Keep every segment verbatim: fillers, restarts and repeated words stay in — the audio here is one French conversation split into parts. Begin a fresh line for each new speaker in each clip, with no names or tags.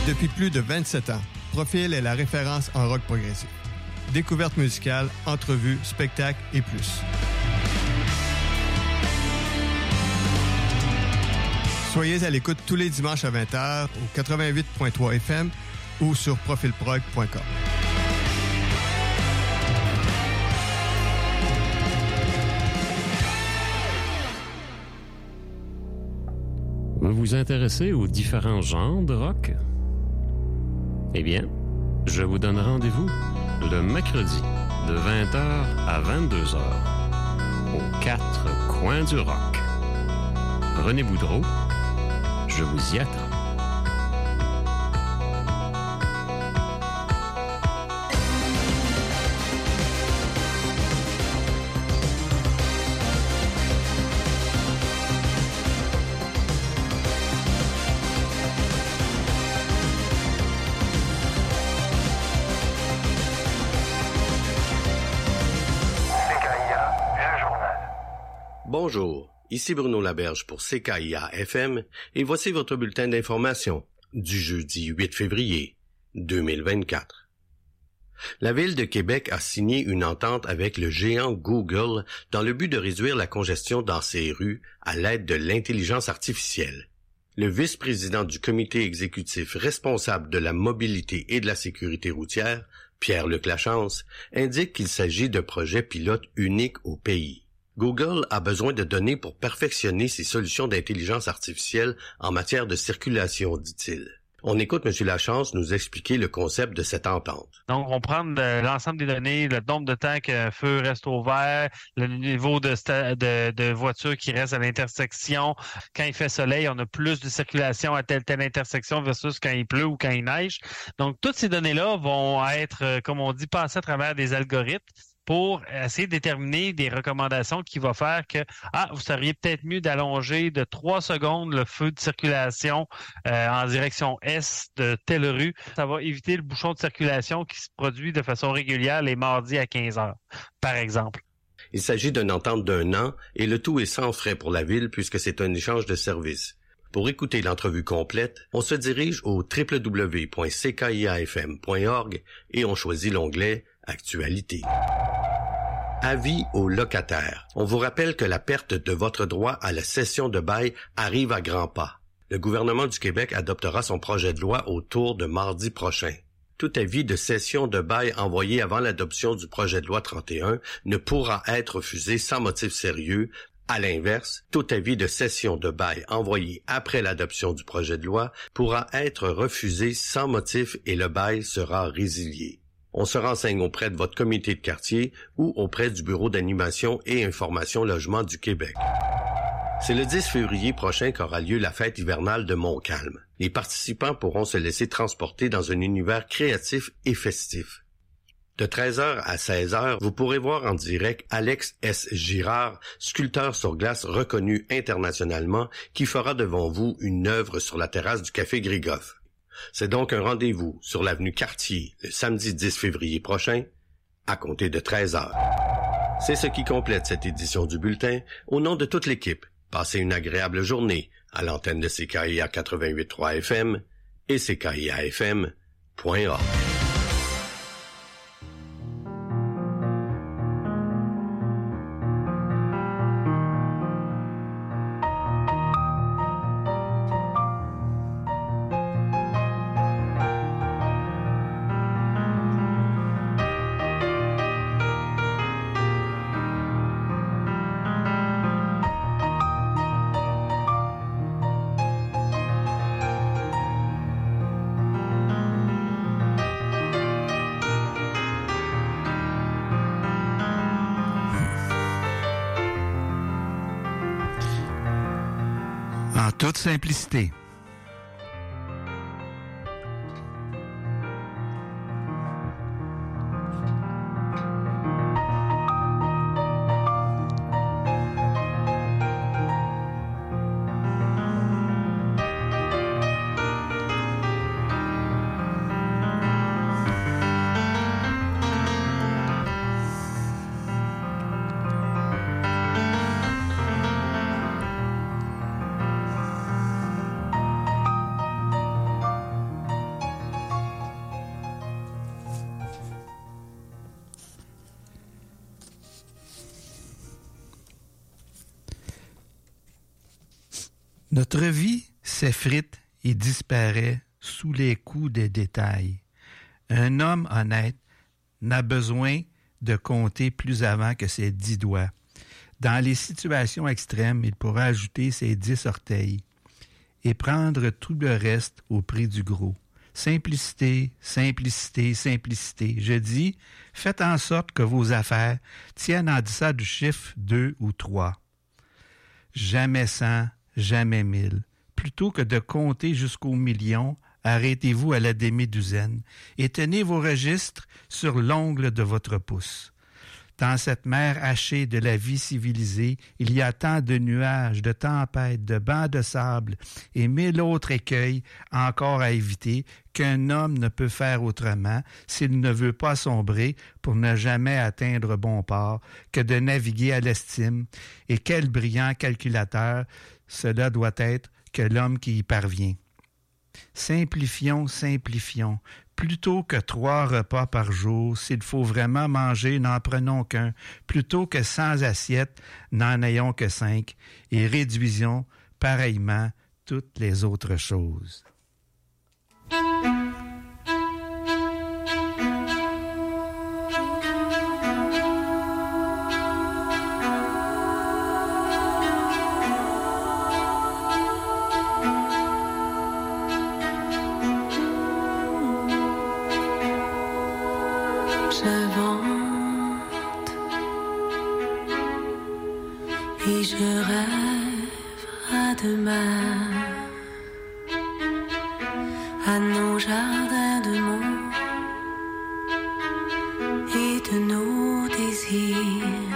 Depuis plus de vingt-sept ans, Profil est la référence en rock progressif. Découverte musicale, entrevues, spectacles et plus. Soyez à l'écoute tous les dimanches à vingt heures au quatre-vingt-huit point trois F M ou sur profilprog point com.
Vous vous intéressez aux différents genres de rock? Eh bien, je vous donne rendez-vous le mercredi de vingt heures à vingt-deux heures aux quatre coins du rock. René Boudreau, je vous y attends.
Bonjour, ici Bruno Laberge pour C K I A F M et voici votre bulletin d'information du jeudi huit février deux mille vingt-quatre. La Ville de Québec a signé une entente avec le géant Google dans le but de réduire la congestion dans ses rues à l'aide de l'intelligence artificielle. Le vice-président du comité exécutif responsable de la mobilité et de la sécurité routière, Pierre-Luc Lachance, indique qu'il s'agit d'un projet pilote unique au pays. Google a besoin de données pour perfectionner ses solutions d'intelligence artificielle en matière de circulation, dit-il. On écoute M. Lachance nous expliquer le concept de cette entente.
Donc, on prend de, l'ensemble des données, le nombre de temps qu'un feu reste au vert, le niveau de, sta- de, de voitures qui restent à l'intersection. Quand il fait soleil, on a plus de circulation à telle telle intersection versus quand il pleut ou quand il neige. Donc, toutes ces données-là vont être, comme on dit, passées à travers des algorithmes pour essayer de déterminer des recommandations qui vont faire que, ah, vous seriez peut-être mieux d'allonger de trois secondes le feu de circulation euh, en direction est de telle rue. Ça va éviter le bouchon de circulation qui se produit de façon régulière les mardis à quinze heures, par exemple.
Il s'agit d'une entente d'un an et le tout est sans frais pour la Ville puisque c'est un échange de services. Pour écouter l'entrevue complète, on se dirige au w w w point c k i a f m point org et on choisit l'onglet « Actualité ». Avis aux locataires. On vous rappelle que la perte de votre droit à la cession de bail arrive à grands pas. Le gouvernement du Québec adoptera son projet de loi autour de mardi prochain. Tout avis de cession de bail envoyé avant l'adoption du projet de loi trente et un ne pourra être refusé sans motif sérieux. À l'inverse, tout avis de cession de bail envoyé après l'adoption du projet de loi pourra être refusé sans motif et le bail sera résilié. On se renseigne auprès de votre comité de quartier ou auprès du Bureau d'animation et information logement du Québec. C'est le dix février prochain qu'aura lieu la fête hivernale de Montcalm. Les participants pourront se laisser transporter dans un univers créatif et festif. De treize heures à seize heures, vous pourrez voir en direct Alex S. Girard, sculpteur sur glace reconnu internationalement, qui fera devant vous une œuvre sur la terrasse du Café Grégoff. C'est donc un rendez-vous sur l'avenue Cartier le samedi dix février prochain, à compter de treize heures. C'est ce qui complète cette édition du bulletin. Au nom de toute l'équipe, passez une agréable journée à l'antenne de C K I A quatre-vingt-huit point trois F M et C K I A F M point org.
En toute simplicité. Notre vie s'effrite et disparaît sous les coups des détails. Un homme honnête n'a besoin de compter plus avant que ses dix doigts. Dans les situations extrêmes, il pourra ajouter ses dix orteils et prendre tout le reste au prix du gros. Simplicité, simplicité, simplicité. Je dis, faites en sorte que vos affaires tiennent en deçà du chiffre deux ou trois. Jamais cent, jamais mille. Plutôt que de compter jusqu'au million, arrêtez-vous à la demi-douzaine et tenez vos registres sur l'ongle de votre pouce. Dans cette mer hachée de la vie civilisée, il y a tant de nuages, de tempêtes, de bancs de sable et mille autres écueils encore à éviter qu'un homme ne peut faire autrement s'il ne veut pas sombrer pour ne jamais atteindre bon port que de naviguer à l'estime. Et quel brillant calculateur cela doit être que l'homme qui y parvient. Simplifions, simplifions. Plutôt que trois repas par jour, s'il faut vraiment manger, n'en prenons qu'un. Plutôt que cent assiettes, n'en ayons que cinq. Et réduisons pareillement toutes les autres choses.
Et je rêve à demain, à nos jardins de mots et de nos désirs.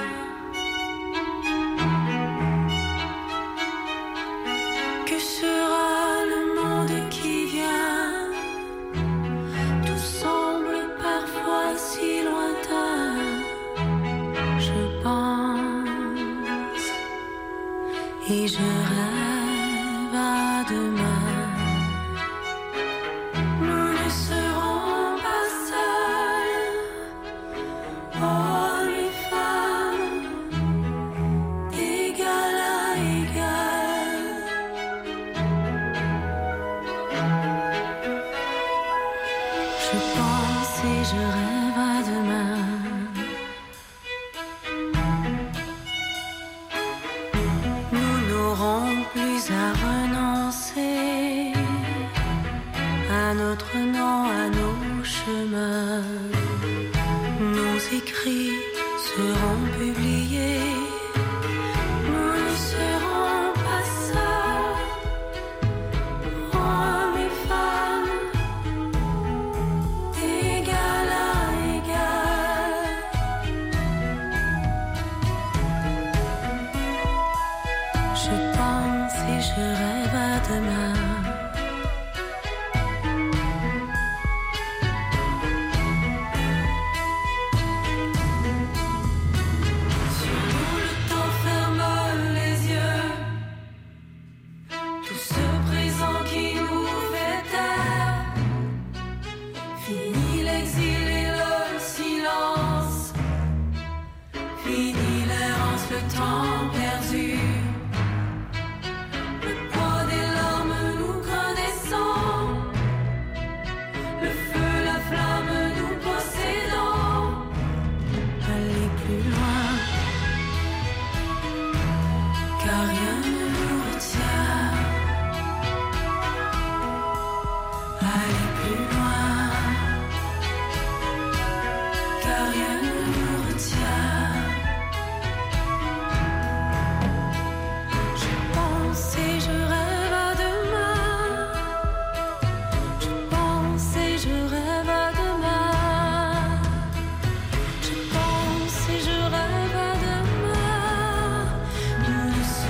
Que sera le monde qui vient? Tout semble parfois si lointain. Je pense et je rêve à demain. Nous ne serons pas seuls, hommes et femmes, d'égal à égal. Je pense et je rêve à demain. Plus à renoncer à notre nom, à nos chemins. Nos écrits seront publiés. Nous ne serons pas seuls, hommes et femmes, d'égal à égal. Je pense et je rêve à demain. Sur nous le temps ferme les yeux. Tout ce présent qui nous fait taire. Fini l'exil et le silence. Fini l'errance, le temps perdu.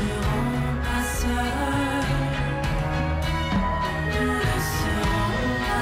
Nous ne serons pas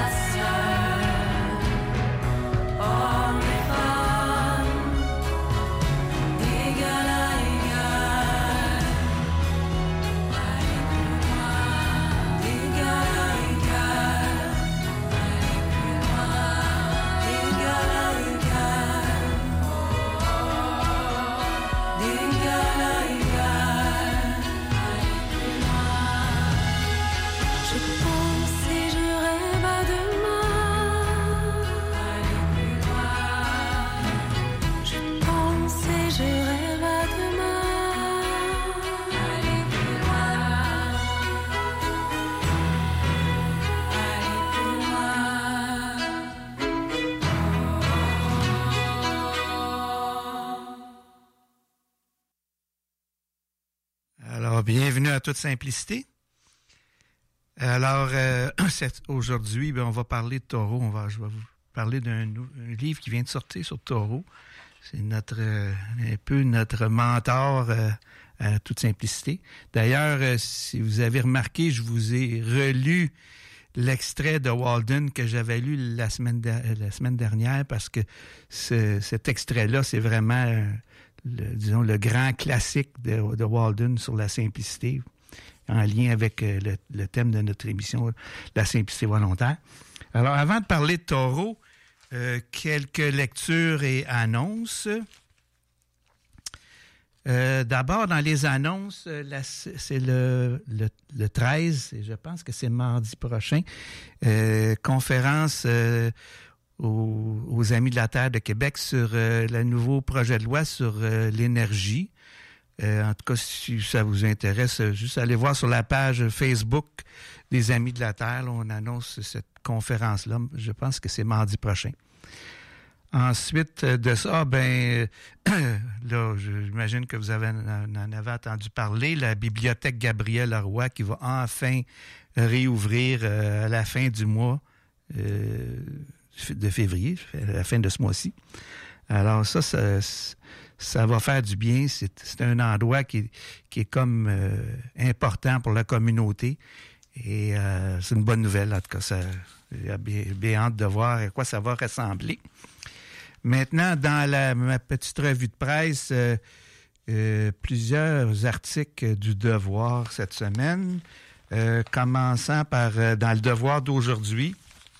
bienvenue à toute simplicité. Alors, euh, aujourd'hui, ben, on va parler de taureau. On va, je vais vous parler d'un un livre qui vient de sortir sur taureau. C'est notre euh, un peu notre mentor euh, à toute simplicité. D'ailleurs, euh, si vous avez remarqué, je vous ai relu l'extrait de Walden que j'avais lu la semaine, de, la semaine dernière parce que ce, cet extrait-là, c'est vraiment, euh, le, disons, le grand classique de, de Walden sur la simplicité, en lien avec euh, le, le thème de notre émission, la simplicité volontaire. Alors, avant de parler de taureau, euh, quelques lectures et annonces. Euh, d'abord, dans les annonces, la, c'est le, le, le treize, et je pense que c'est mardi prochain, euh, conférence euh, aux, aux Amis de la Terre de Québec sur euh, le nouveau projet de loi sur euh, l'énergie. Euh, en tout cas, si ça vous intéresse, juste allez voir sur la page Facebook des Amis de la Terre. Là, on annonce cette conférence-là. Je pense que c'est mardi prochain. Ensuite de ça, ben là, j'imagine que vous avez, en avez entendu parler, la bibliothèque Gabriel Leroy qui va enfin réouvrir euh, à la fin du mois euh, de février, à la fin de ce mois-ci. Alors ça, ça, ça va faire du bien. C'est, c'est un endroit qui, qui est comme euh, important pour la communauté. Et euh, c'est une bonne nouvelle, en tout cas. Ça, j'ai bien, bien hâte de voir à quoi ça va ressembler. Maintenant, dans la, ma petite revue de presse, euh, euh, plusieurs articles du Devoir cette semaine, euh, commençant par euh, dans le Devoir d'aujourd'hui.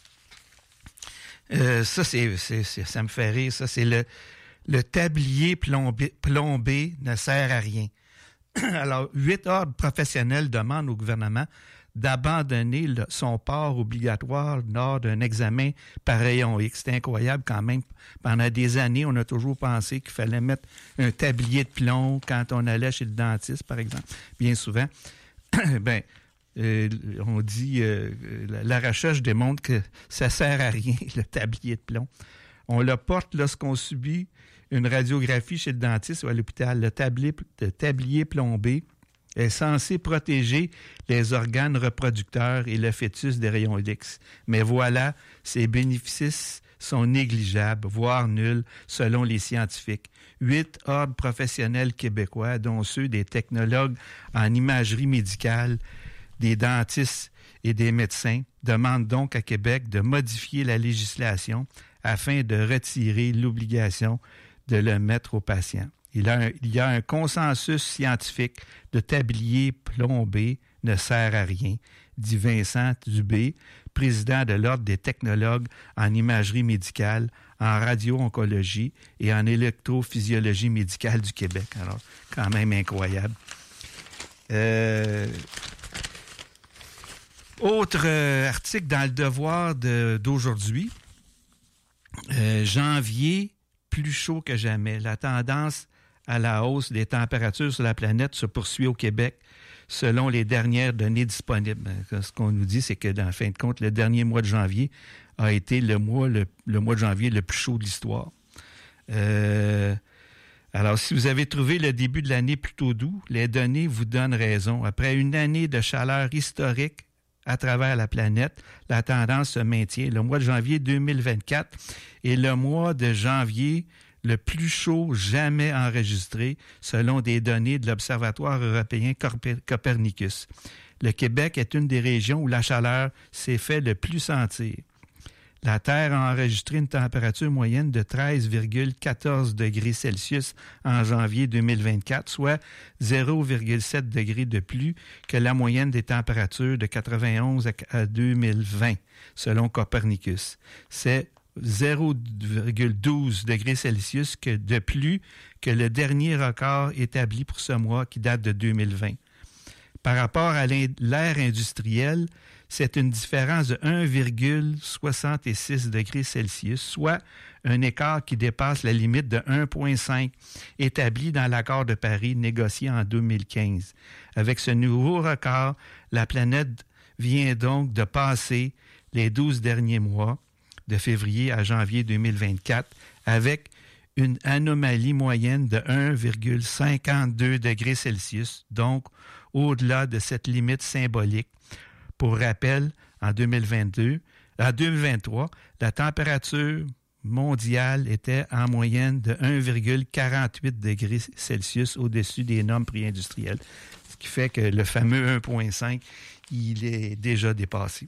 Euh, ça, c'est, c'est, c'est, ça me fait rire. Ça, c'est le, le tablier plombé, plombé ne sert à rien. Alors, huit ordres professionnels demandent au gouvernement d'abandonner le, son port obligatoire lors d'un examen par rayon X. C'est incroyable quand même. Pendant des années, on a toujours pensé qu'il fallait mettre un tablier de plomb quand on allait chez le dentiste, par exemple. Bien souvent, ben, euh, on dit, euh, la, la recherche démontre que ça sert à rien, le tablier de plomb. On le porte lorsqu'on subit une radiographie chez le dentiste ou à l'hôpital. Le tablier, le tablier plombé est censé protéger les organes reproducteurs et le fœtus des rayons X. Mais voilà, ses bénéfices sont négligeables, voire nuls, selon les scientifiques. Huit ordres professionnels québécois, dont ceux des technologues en imagerie médicale, des dentistes et des médecins, demandent donc à Québec de modifier la législation afin de retirer l'obligation de le mettre aux patients. Il, a un, il y a un consensus scientifique, le tablier plombé ne sert à rien, dit Vincent Dubé, président de l'Ordre des technologues en imagerie médicale, en radio-oncologie et en électrophysiologie médicale du Québec. Alors, quand même incroyable. Euh, autre euh, article dans le Devoir de, d'aujourd'hui. Euh, janvier, plus chaud que jamais. La tendance à la hausse des températures sur la planète se poursuit au Québec selon les dernières données disponibles. Ce qu'on nous dit, c'est que, dans fin de compte, le dernier mois de janvier a été le mois, le, le mois de janvier le plus chaud de l'histoire. Euh, alors, si vous avez trouvé le début de l'année plutôt doux, les données vous donnent raison. Après une année de chaleur historique à travers la planète, la tendance se maintient. Le mois de janvier deux mille vingt-quatre est le mois de janvier le plus chaud jamais enregistré, selon des données de l'Observatoire européen Copernicus. Le Québec est une des régions où la chaleur s'est fait le plus sentir. La Terre a enregistré une température moyenne de treize virgule quatorze degrés Celsius en janvier deux mille vingt-quatre, soit zéro virgule sept degrés de plus que la moyenne des températures de quatre-vingt-onze à deux mille vingt, selon Copernicus. C'est zéro virgule douze degrés Celsius que de plus que le dernier record établi pour ce mois qui date de deux mille vingt. Par rapport à l'ère industrielle, c'est une différence de un virgule soixante-six degrés Celsius, soit un écart qui dépasse la limite de un virgule cinq établi dans l'accord de Paris négocié en deux mille quinze. Avec ce nouveau record, la planète vient donc de passer les douze derniers mois, de février à janvier deux mille vingt-quatre, avec une anomalie moyenne de un virgule cinquante-deux degrés Celsius, donc au-delà de cette limite symbolique. Pour rappel, en deux mille vingt-deux, en deux mille vingt-trois, la température mondiale était en moyenne de un virgule quarante-huit degrés Celsius au-dessus des normes préindustrielles, ce qui fait que le fameux un virgule cinq, il est déjà dépassé.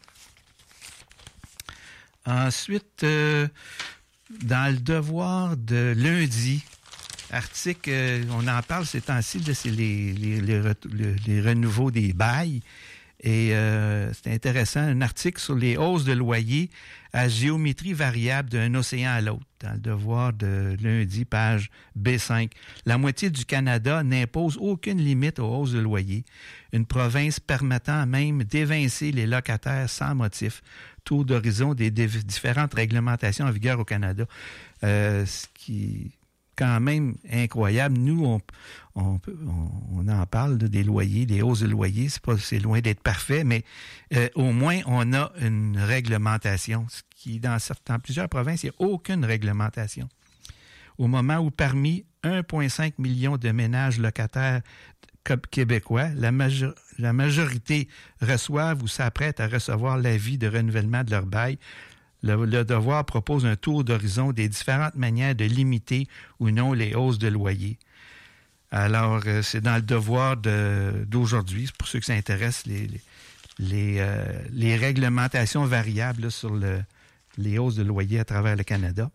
Ensuite, euh, dans le devoir de lundi, article, euh, on en parle ces temps-ci, là, c'est les, les, les, les, les renouveaux des bails. Et euh, c'est intéressant, un article sur les hausses de loyer à géométrie variable d'un océan à l'autre, dans le devoir de lundi, page B cinq. La moitié du Canada n'impose aucune limite aux hausses de loyer. Une province permettant même d'évincer les locataires sans motif. Tour d'horizon des div- différentes réglementations en vigueur au Canada. Euh, ce qui... quand même incroyable. Nous, on, on, on en parle là, des loyers, des hausses de loyers. C'est pas, c'est loin d'être parfait, mais euh, au moins, on a une réglementation. Ce qui, dans, certains, dans plusieurs provinces, il n'y a aucune réglementation. Au moment où parmi un virgule cinq million de ménages locataires québécois, la, major, la majorité reçoivent ou s'apprêtent à recevoir l'avis de renouvellement de leur bail, Le, le devoir propose un tour d'horizon des différentes manières de limiter ou non les hausses de loyer. Alors, euh, c'est dans le devoir de, d'aujourd'hui, c'est pour ceux que ça intéresse, les, les, les, euh, les réglementations variables là, sur le, les hausses de loyer à travers le Canada.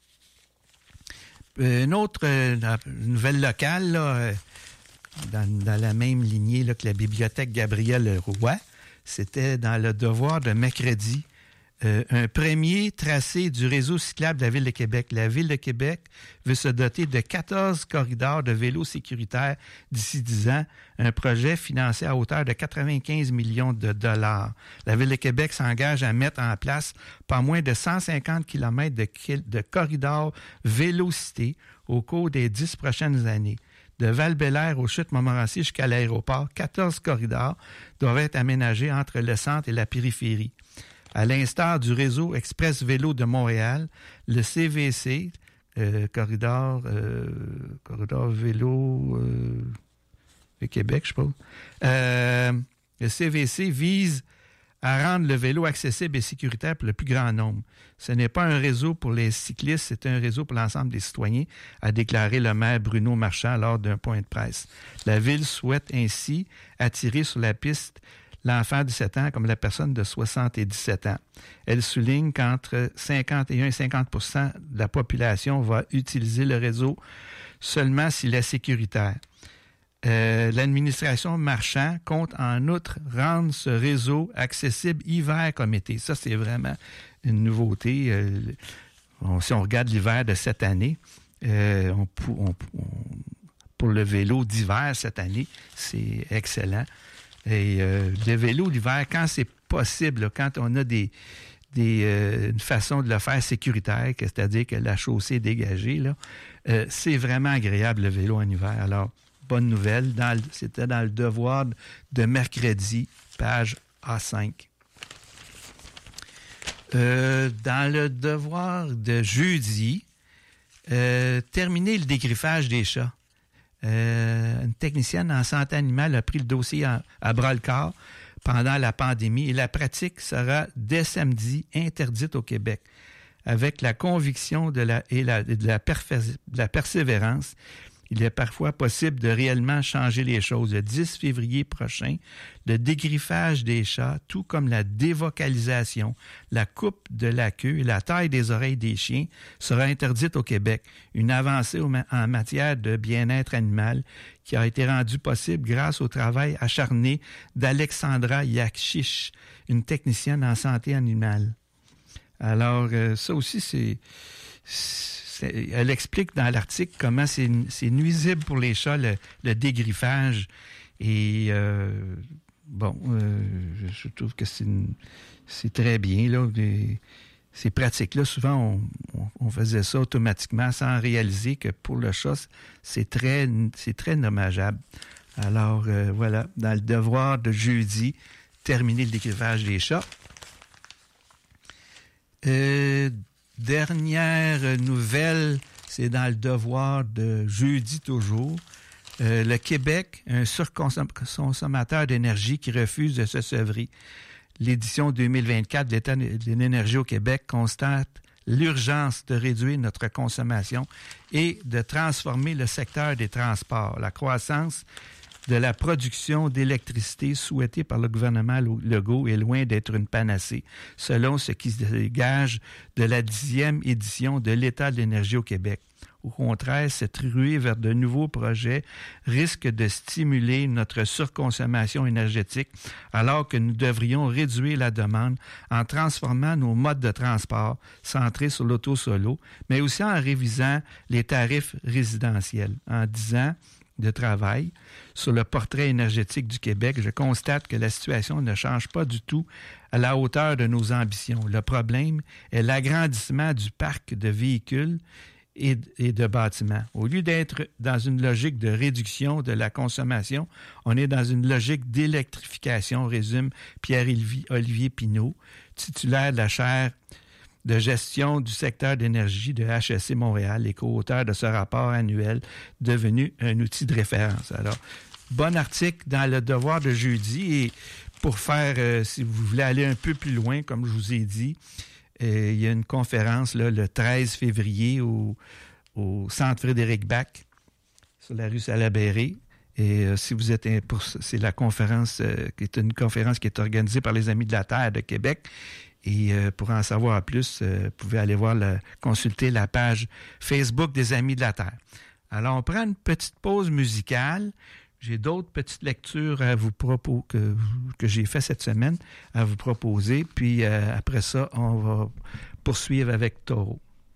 Une autre euh, nouvelle locale, là, euh, dans, dans la même lignée là, que la bibliothèque Gabriel Roy, c'était dans le devoir de mercredi. Euh, un premier tracé du réseau cyclable de la Ville de Québec. La Ville de Québec veut se doter de quatorze corridors de vélos sécuritaires d'ici dix ans, un projet financé à hauteur de quatre-vingt-quinze millions de dollars. La Ville de Québec s'engage à mettre en place pas moins de cent cinquante kilomètres de, de corridors vélocités au cours des dix prochaines années. De Val-Bélair aux Chutes Montmorency jusqu'à l'aéroport, quatorze corridors doivent être aménagés entre le centre et la périphérie. À l'instar du réseau Express Vélo de Montréal, le C V C, euh, corridor, euh, corridor vélo euh, de Québec, je pense, euh, le C V C vise à rendre le vélo accessible et sécuritaire pour le plus grand nombre. Ce n'est pas un réseau pour les cyclistes, c'est un réseau pour l'ensemble des citoyens, a déclaré le maire Bruno Marchand lors d'un point de presse. La Ville souhaite ainsi attirer sur la piste l'enfant de dix-sept ans comme la personne de soixante-dix-sept ans. Elle souligne qu'entre cinquante et un et cinquante pour cent de la population va utiliser le réseau seulement s'il est sécuritaire. Euh, l'administration Marchand compte en outre rendre ce réseau accessible hiver comme été. Ça, c'est vraiment une nouveauté. Euh, on, si on regarde l'hiver de cette année, euh, on, on, on, pour le vélo d'hiver cette année, c'est excellent. Et euh, le vélo d'hiver, quand c'est possible, là, quand on a des, des, euh, une façon de le faire sécuritaire, que, c'est-à-dire que la chaussée est dégagée, là, euh, c'est vraiment agréable le vélo en hiver. Alors, bonne nouvelle, dans le, c'était dans le devoir de mercredi, page A cinq. Euh, dans le devoir de jeudi, euh, terminer le dégriffage des chats. Euh, une technicienne en santé animale a pris le dossier à, à bras-le-corps pendant la pandémie et la pratique sera dès samedi interdite au Québec. Avec la conviction de la, et la, de, la perfé- de la persévérance, il est parfois possible de réellement changer les choses. Le dix février prochain, le dégriffage des chats, tout comme la dévocalisation, la coupe de la queue et la taille des oreilles des chiens sera interdite au Québec. Une avancée en matière de bien-être animal qui a été rendue possible grâce au travail acharné d'Alexandra Yakchiche, une technicienne en santé animale. Alors, euh, ça aussi, c'est... c'est elle explique dans l'article comment c'est, c'est nuisible pour les chats, le, le dégriffage. Et euh, bon, euh, je trouve que c'est, une, c'est très bien. Là, les, ces pratiques-là, souvent, on, on, on faisait ça automatiquement sans réaliser que pour le chat, c'est très, c'est très dommageable. Alors, euh, voilà, dans le devoir de jeudi, terminer le dégriffage des chats. Euh, Dernière nouvelle, c'est dans le devoir de jeudi toujours. Euh, le Québec, un surconsommateur d'énergie qui refuse de se sevrer. L'édition deux mille vingt-quatre de l'État de l'énergie au Québec constate l'urgence de réduire notre consommation et de transformer le secteur des transports. La croissance de la production d'électricité souhaitée par le gouvernement Legault est loin d'être une panacée, selon ce qui se dégage de la dixième édition de l'État de l'énergie au Québec. Au contraire, cette ruée vers de nouveaux projets risque de stimuler notre surconsommation énergétique alors que nous devrions réduire la demande en transformant nos modes de transport centrés sur l'auto-solo, mais aussi en révisant les tarifs résidentiels. En dix ans de travail sur le portrait énergétique du Québec, je constate que la situation ne change pas du tout à la hauteur de nos ambitions. Le problème est l'agrandissement du parc de véhicules et de bâtiments. Au lieu d'être dans une logique de réduction de la consommation, on est dans une logique d'électrification, résume Pierre-Olivier Pinault, titulaire de la chaire de gestion du secteur d'énergie de H S C Montréal et co-auteur de ce rapport annuel devenu un outil de référence. Alors, bon article dans le Devoir de jeudi et pour faire, euh, si vous voulez aller un peu plus loin, comme je vous ai dit, Euh, il y a une conférence là, le treize février au, au Centre Frédéric Bach, sur la rue Salaberry. Et euh, si vous êtes un, pour, c'est la conférence euh, qui est une conférence qui est organisée par les Amis de la Terre de Québec. Et euh, pour en savoir plus, euh, vous pouvez aller voir le, consulter la page Facebook des Amis de la Terre. Alors, on prend une petite pause musicale. J'ai d'autres petites lectures à vous proposer que, que j'ai fait cette semaine à vous proposer. Puis euh, après ça, on va poursuivre avec Taureau.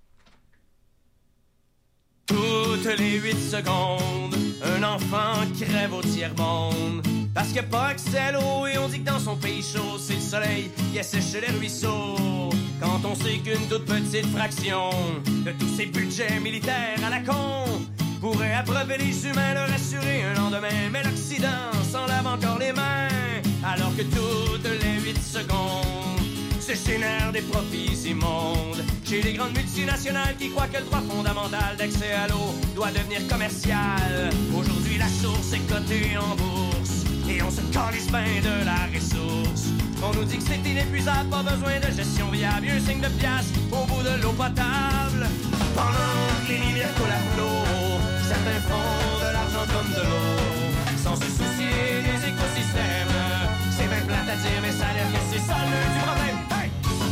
Toutes les huit secondes, un enfant crève au tiers-monde. Parce qu'il n'y a pas accès à l'eau et on dit que dans son pays chaud, c'est le soleil qui assèche les ruisseaux. Quand on sait qu'une toute petite fraction de tous ces budgets militaires à la con pourrait abreuver les humains, leur assurer un lendemain. Mais l'Occident s'en lave encore les mains, alors que toutes les huit secondes se génèrent des profits immondes chez les grandes multinationales qui croient que le droit fondamental d'accès à l'eau doit devenir commercial. Aujourd'hui, la source est cotée en bourse et on se calisse bien de la ressource. On nous dit que c'est inépuisable, pas besoin de gestion viable, un signe de piastre au bout de l'eau potable. Pendant que les rivières coulent à flot, certains font de l'argent comme de l'eau, sans se soucier des écosystèmes. C'est bien plate à dire, mais ça a l'air que c'est ça le du problème. Hey!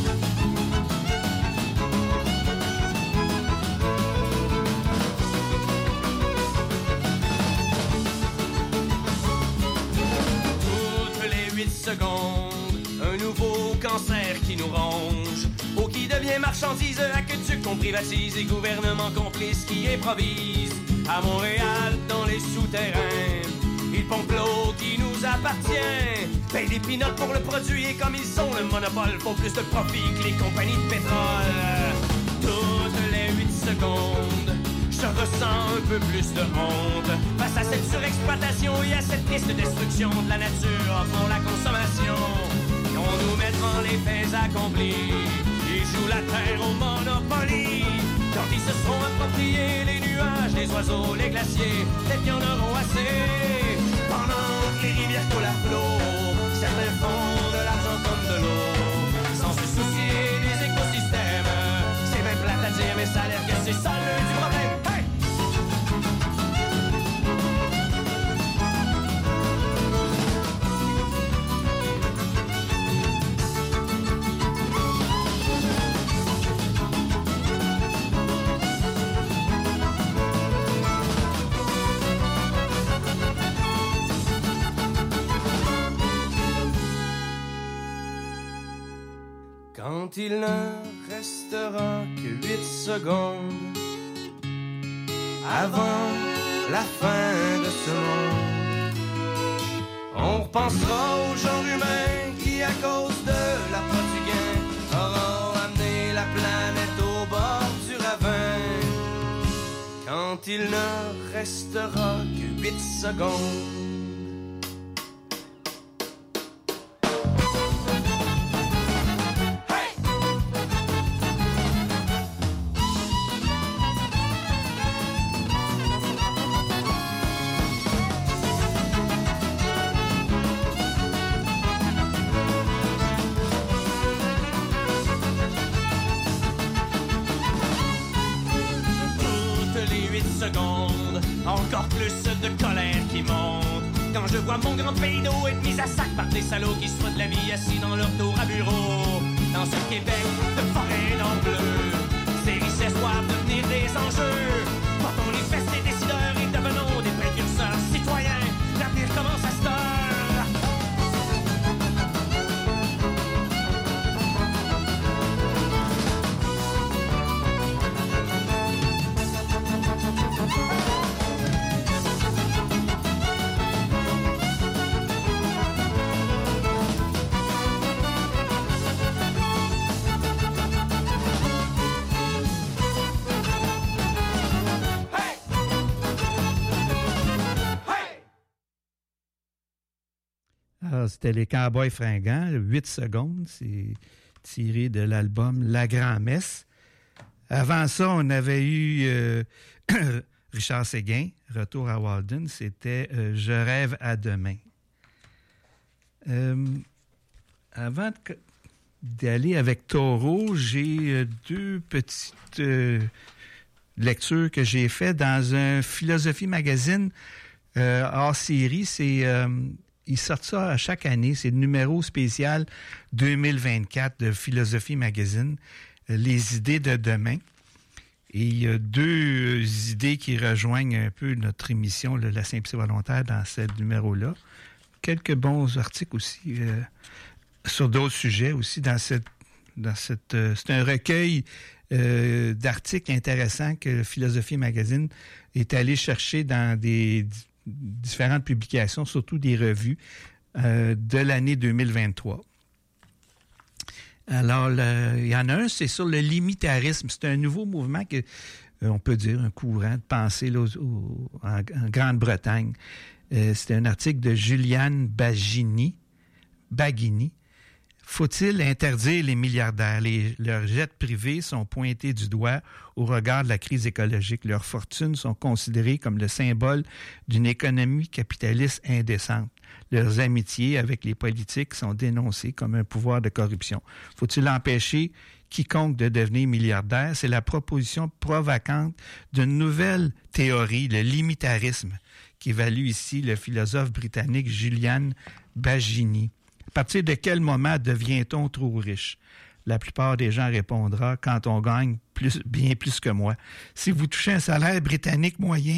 Toutes les huit secondes, un nouveau cancer qui nous ronge, eau qui devient marchandise, aqueduc qu'on privatise et gouvernement complice qui improvise. À Montréal, dans les souterrains, ils pompent l'eau qui nous appartient, payent des pinottes pour le produit et comme ils ont le monopole, font plus de profit que les compagnies de pétrole. Toutes les huit secondes, je ressens un peu plus de honte face à cette surexploitation et à cette triste destruction de la nature pour la consommation. On nous met devant les faits accomplis, ils jouent la terre au Monopoly. Quand ils se seront appropriés les nuages, les oiseaux, les glaciers, les pions auront assez. Pendant que les rivières coulent à flot, certains font de l'argent comme de l'eau, sans se soucier des écosystèmes. C'est bien plate à dire, mais ça a l'air que c'est ça le du problème. Hey! Quand il ne restera que huit secondes avant la fin de ce monde, on repensera aux genre humain qui, à cause de la Portugain, auront amené la planète au bord du ravin. Quand il ne restera que huit secondes. secondes. Encore plus de colère qui monte quand je vois mon grand pays d'eau être mis à sac par des salauds qui se foutent de la vie assis dans leur tour à bureau. Dans ce Québec de forêt d'or bleu, ces richesses doivent devenir des enjeux. Portons les fesses des décideurs et devenons des précurseurs citoyens. L'avenir commence à cette heure.
Alors, c'était les Cowboys fringants, huit secondes, c'est tiré de l'album La Grand-Messe. Avant ça, on avait eu euh, Richard Séguin, Retour à Walden, c'était euh, Je rêve à demain. Euh, avant de, d'aller avec Taureau, j'ai euh, deux petites euh, lectures que j'ai faites dans un Philosophie Magazine euh, hors série. C'est... Euh, Ils sortent ça à chaque année. C'est le numéro spécial deux mille vingt-quatre de Philosophie Magazine, Les idées de demain. Et il y a deux idées qui rejoignent un peu notre émission, là, La Sympathie volontaire, dans ce numéro-là. Quelques bons articles aussi euh, sur d'autres sujets aussi. Dans cette, dans cette, euh, c'est un recueil euh, d'articles intéressants que Philosophie Magazine est allé chercher dans des différentes publications, surtout des revues euh, de l'année deux mille vingt-trois. Alors, le, il y en a un, c'est sur le limitarisme. C'est un nouveau mouvement que, euh, on peut dire, un courant de pensée là, au, au, en, en Grande-Bretagne. Euh, c'est un article de Juliane Baggini. Baggini. Faut-il interdire les milliardaires? Les, leurs jets privés sont pointés du doigt au regard de la crise écologique. Leurs fortunes sont considérées comme le symbole d'une économie capitaliste indécente. Leurs amitiés avec les politiques sont dénoncées comme un pouvoir de corruption. Faut-il empêcher quiconque de devenir milliardaire? C'est la proposition provocante d'une nouvelle théorie, le limitarisme, qu'évalue ici le philosophe britannique Julian Baggini. À partir de quel moment devient-on trop riche? La plupart des gens répondront quand on gagne plus, bien plus que moi. Si vous touchez un salaire britannique moyen,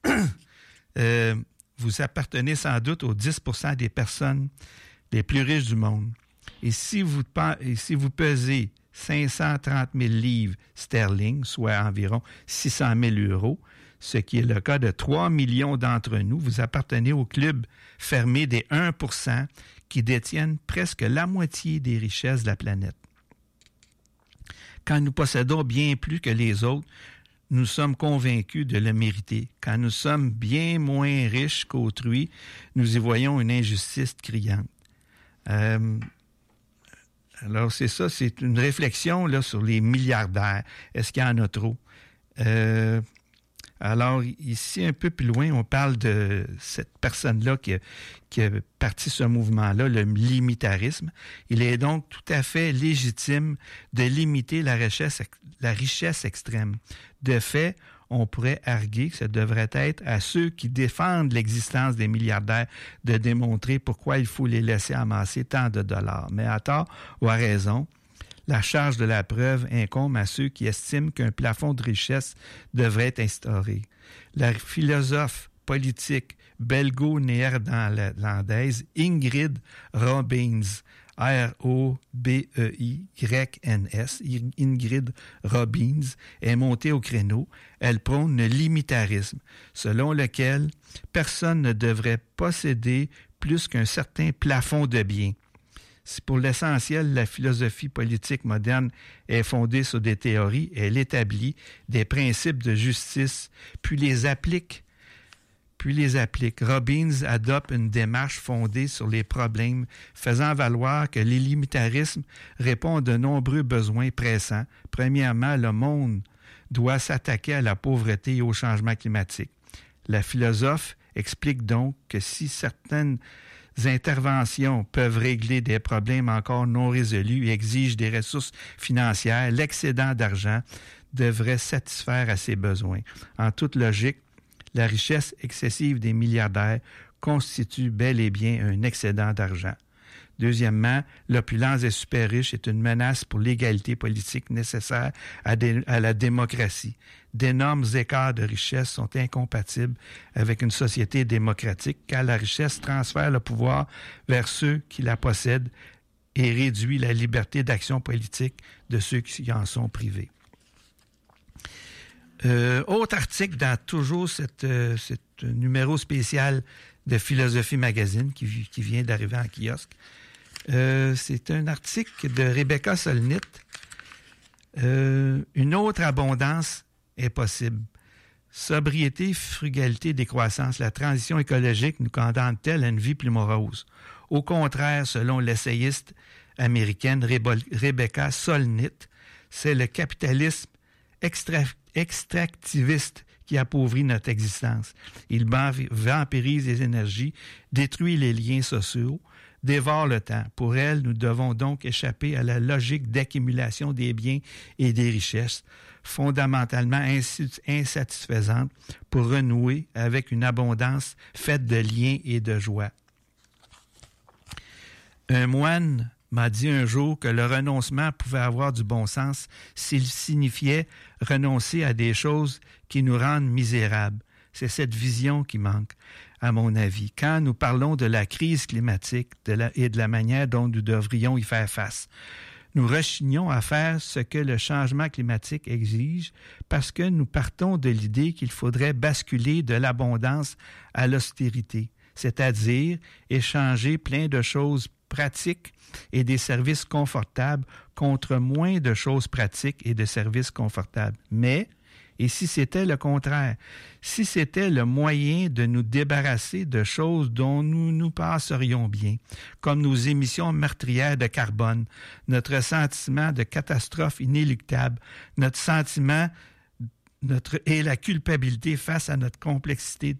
euh, vous appartenez sans doute aux dix pour cent des personnes les plus riches du monde. Et si vous, et si vous pesez cinq cent trente mille livres sterling, soit environ six cent mille euros, ce qui est le cas de trois millions d'entre nous, vous appartenez au club fermé des un pour cent qui détiennent presque la moitié des richesses de la planète. Quand nous possédons bien plus que les autres, nous sommes convaincus de le mériter. Quand nous sommes bien moins riches qu'autrui, nous y voyons une injustice criante. Euh, alors, c'est ça, c'est une réflexion là, sur les milliardaires. Est-ce qu'il y en a trop? Euh, alors, ici, un peu plus loin, on parle de cette personne-là qui a, qui a parti ce mouvement-là, le limitarisme. Il est donc tout à fait légitime de limiter la richesse, la richesse extrême. De fait, on pourrait arguer que ça devrait être à ceux qui défendent l'existence des milliardaires de démontrer pourquoi il faut les laisser amasser tant de dollars. Mais à tort ou à raison, la charge de la preuve incombe à ceux qui estiment qu'un plafond de richesse devrait être instauré. La philosophe politique belgo-néerlandaise Ingrid Robbins, R O B E Y N S, Ingrid Robbins, est montée au créneau. Elle prône le limitarisme, selon lequel personne ne devrait posséder plus qu'un certain plafond de biens. Si pour l'essentiel, la philosophie politique moderne est fondée sur des théories, elle établit des principes de justice, puis les applique. Puis les applique. Robbins adopte une démarche fondée sur les problèmes, faisant valoir que l'illimitarisme répond à de nombreux besoins pressants. Premièrement, le monde doit s'attaquer à la pauvreté et au changement climatique. La philosophe explique donc que si certaines interventions peuvent régler des problèmes encore non résolus et exigent des ressources financières, l'excédent d'argent devrait satisfaire à ces besoins. En toute logique, la richesse excessive des milliardaires constitue bel et bien un excédent d'argent. Deuxièmement, l'opulence des super riches est une menace pour l'égalité politique nécessaire à, dé- à la démocratie. D'énormes écarts de richesse sont incompatibles avec une société démocratique car la richesse transfère le pouvoir vers ceux qui la possèdent et réduit la liberté d'action politique de ceux qui en sont privés. Euh, autre article dans toujours cette, euh, cette numéro spécial de Philosophie Magazine qui, qui vient d'arriver en kiosque. Euh, c'est un article de Rebecca Solnit. Euh, une autre abondance est possible. Sobriété, frugalité, décroissance. La transition écologique nous condamne-t-elle à une vie plus morose? Au contraire, selon l'essayiste américaine Rebe- Rebecca Solnit, c'est le capitalisme extra- extractiviste qui appauvrit notre existence. Il vampirise les énergies, détruit les liens sociaux, dévore le temps. Pour elle, nous devons donc échapper à la logique d'accumulation des biens et des richesses, fondamentalement insatisfaisante, pour renouer avec une abondance faite de liens et de joie. Un moine m'a dit un jour que le renoncement pouvait avoir du bon sens s'il signifiait renoncer à des choses qui nous rendent misérables. C'est cette vision qui manque, à mon avis. Quand nous parlons de la crise climatique de la, et de la manière dont nous devrions y faire face, nous rechignons à faire ce que le changement climatique exige parce que nous partons de l'idée qu'il faudrait basculer de l'abondance à l'austérité, c'est-à-dire échanger plein de choses pratiques et des services confortables contre moins de choses pratiques et de services confortables. Mais, et si c'était le contraire, si c'était le moyen de nous débarrasser de choses dont nous nous passerions bien, comme nos émissions meurtrières de carbone, notre sentiment de catastrophe inéluctable, notre sentiment notre, et la culpabilité face à notre complexité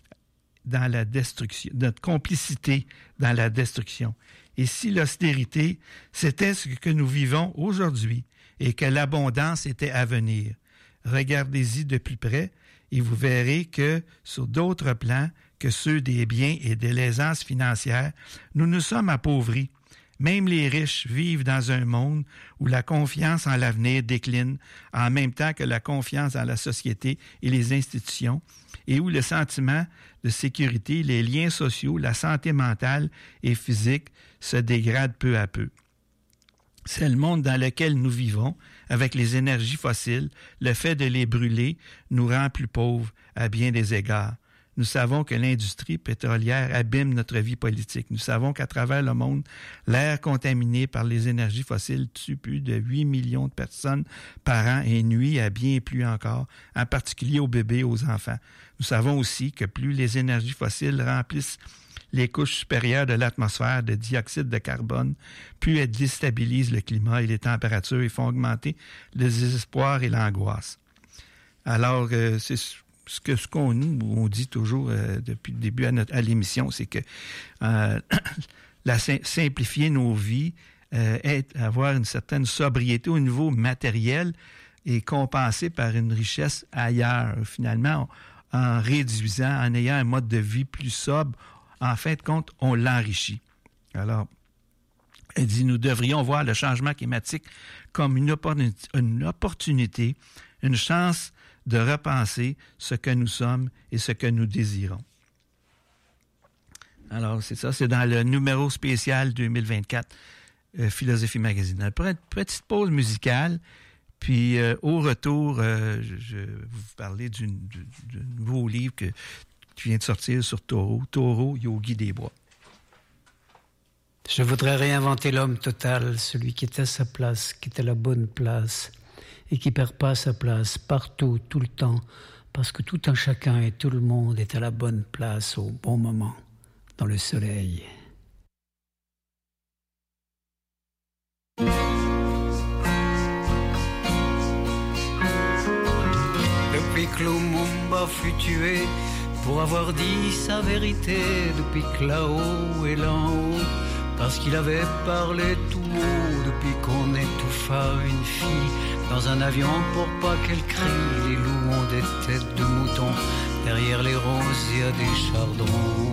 dans la destruction, notre complicité dans la destruction. Et si l'austérité, c'était ce que nous vivons aujourd'hui et que l'abondance était à venir, regardez-y de plus près et vous verrez que sur d'autres plans que ceux des biens et de l'aisance financière, nous nous sommes appauvris. Même les riches vivent dans un monde où la confiance en l'avenir décline en même temps que la confiance en la société et les institutions et où le sentiment de sécurité, les liens sociaux, la santé mentale et physique se dégradent peu à peu. C'est le monde dans lequel nous vivons, avec les énergies fossiles. Le fait de les brûler nous rend plus pauvres à bien des égards. Nous savons que l'industrie pétrolière abîme notre vie politique. Nous savons qu'à travers le monde, l'air contaminé par les énergies fossiles tue plus de huit millions de personnes par an et nuit à bien plus encore, en particulier aux bébés et aux enfants. Nous savons aussi que plus les énergies fossiles remplissent les couches supérieures de l'atmosphère de dioxyde de carbone, plus elles déstabilisent le climat et les températures et font augmenter le désespoir et l'angoisse. Alors, euh, c'est ce que ce qu'on nous on dit toujours euh, depuis le début à, notre, à l'émission, c'est que euh, la sim- simplifier nos vies, euh, être, avoir une certaine sobriété au niveau matériel et compenser par une richesse ailleurs. Finalement, en réduisant, en ayant un mode de vie plus sobre, en fin de compte, on l'enrichit. Alors, elle dit, nous devrions voir le changement climatique comme une opportunité, une opportunité, une chance de repenser ce que nous sommes et ce que nous désirons. Alors, c'est ça, c'est dans le numéro spécial deux mille vingt-quatre, euh, Philosophie Magazine. Après une petite pause musicale, puis euh, au retour, euh, je, je vais vous parler d'un nouveau livre que, qui vient de sortir sur Taureau, Taureau, Yogi des Bois.
Je voudrais réinventer l'homme total, celui qui est à sa place, qui est à la bonne place, et qui ne perd pas sa place partout, tout le temps, parce que tout un chacun et tout le monde est à la bonne place au bon moment, dans le soleil.
Depuis que Lumumba fut tué,
pour avoir dit sa vérité depuis que là-haut et là-haut, parce qu'il avait parlé tout haut depuis qu'on étouffa une fille dans un avion pour pas qu'elle crie. Les loups ont des têtes de moutons derrière les roses, il y a des chardons.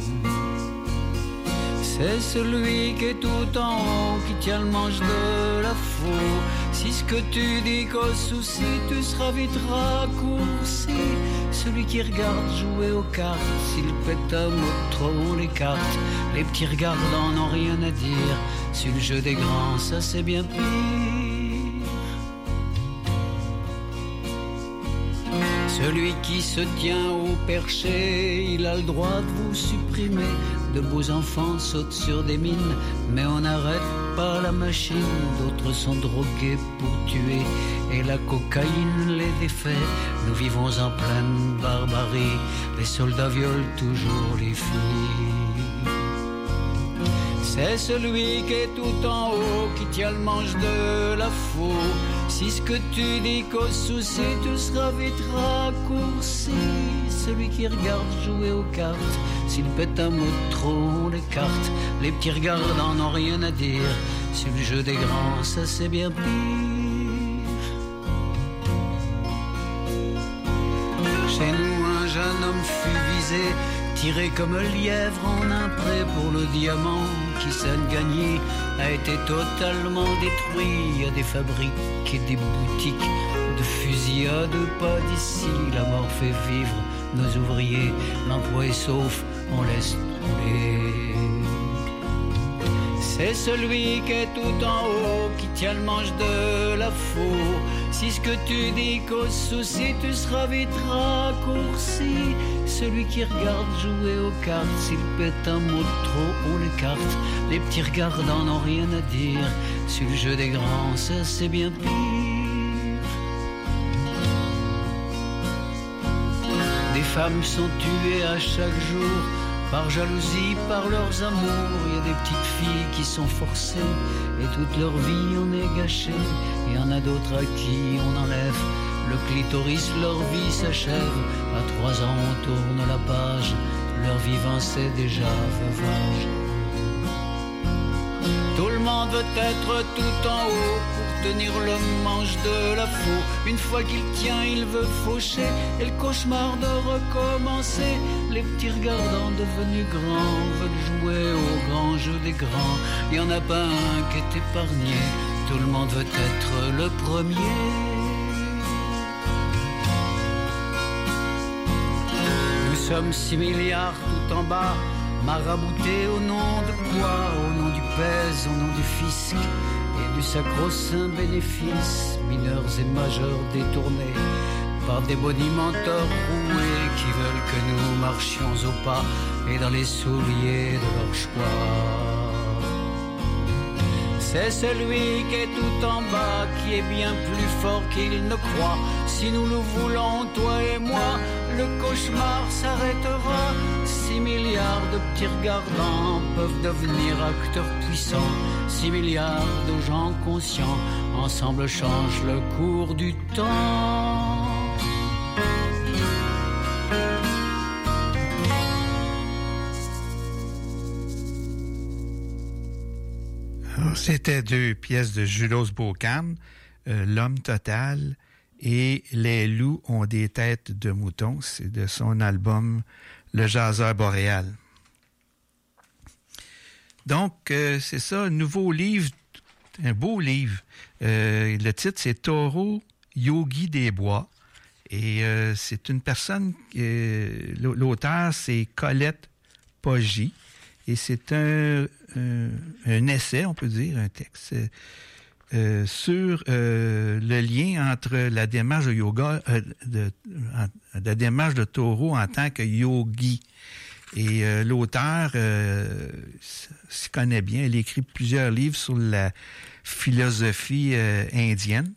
C'est celui qui est tout en haut qui tient le manche de la faux. Si ce que tu dis qu'au souci tu seras vite raccourci, celui qui regarde jouer aux cartes, s'il pète un mot trop on l'écarte. Les petits regardants n'ont rien à dire, sur le jeu des grands ça c'est bien pire. Celui qui se tient au perché, il a le droit de vous supprimer. De beaux enfants sautent sur des mines, mais on n'arrête pas la machine. D'autres sont drogués pour tuer, et la cocaïne les défait. Nous vivons en pleine barbarie, les soldats violent toujours les filles. C'est celui qui est tout en haut qui tient le manche de la faux. Si ce que tu dis qu'au souci tu seras vite raccourci, celui qui regarde jouer aux cartes, s'il pète un mot de trop on l'écarte. Les petits regardants n'ont rien à dire, sur le jeu des grands ça c'est bien pire. Chez nous un jeune homme fut visé, tiré comme un lièvre en un pré pour le diamant qui scène gagné a été totalement détruit. Il y a des fabriques et des boutiques de fusillade pas d'ici. La mort fait vivre nos ouvriers, l'emploi est sauf, on laisse couler. C'est celui qui est tout en haut qui tient le manche de la faux. Si ce que tu dis qu'au souci tu seras vite raccourci, celui qui regarde jouer aux cartes, s'il pète un mot de trop on l'écarte. Les petits regardants n'ont rien à dire, sur le jeu des grands ça c'est bien pire. Des femmes sont tuées à chaque jour par jalousie, par leurs amours. Il y a des petites filles qui sont forcées et toute leur vie on est gâché. Il y en a d'autres à qui on enlève le clitoris, leur vie s'achève. À trois ans on tourne la page, leur vivant c'est déjà veuvage. Tout le monde veut être tout en haut pour tenir le manche de la faux. Une fois qu'il tient, il veut faucher et le cauchemar de recommencer. Les petits regardants devenus grands veulent jouer au grand jeu des grands. Il n'y en a pas un qui est épargné, tout le monde veut être le premier. Nous sommes six milliards tout en bas, maraboutés au nom de quoi? Au nom du pèse, au nom du fisc et du sacro-saint bénéfice. Mineurs et majeurs détournés par des bonimenteurs roués qui veulent que nous marchions au pas et dans les souliers de leur choix. C'est celui qui est tout en bas qui est bien plus fort qu'il ne croit. Si nous le voulons, toi et moi, le cauchemar s'arrêtera. Six milliards de petits regardants peuvent devenir acteurs puissants. Six milliards de gens conscients ensemble changent le cours du temps.
C'était deux pièces de Julos Beaucamp, euh, L'Homme Total et Les loups ont des têtes de moutons. C'est de son album Le Jaseur boréal. Donc, euh, c'est ça, nouveau livre, un beau livre. Euh, le titre, c'est Taureau Yogi des Bois. Et euh, c'est une personne, euh, l'auteur, c'est Colette Poggi. Et c'est un, un, un essai, on peut dire, un texte, euh, sur euh, le lien entre la démarche de yoga, euh, de, la démarche de taureau en tant que yogi. Et euh, l'auteur euh, s'y connaît bien. Il écrit plusieurs livres sur la philosophie euh, indienne.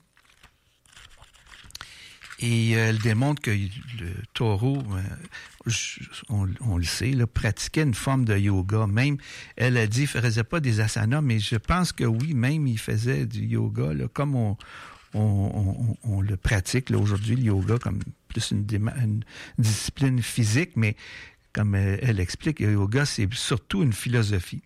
Et euh, elle démontre que le taureau, euh, je, on, on le sait, là, pratiquait une forme de yoga. Même, elle a dit, il ne faisait pas des asanas, mais je pense que oui, même il faisait du yoga, là, comme on, on, on, on le pratique là, aujourd'hui, le yoga, comme plus une, une discipline physique, mais comme elle, elle explique, le yoga, c'est surtout une philosophie.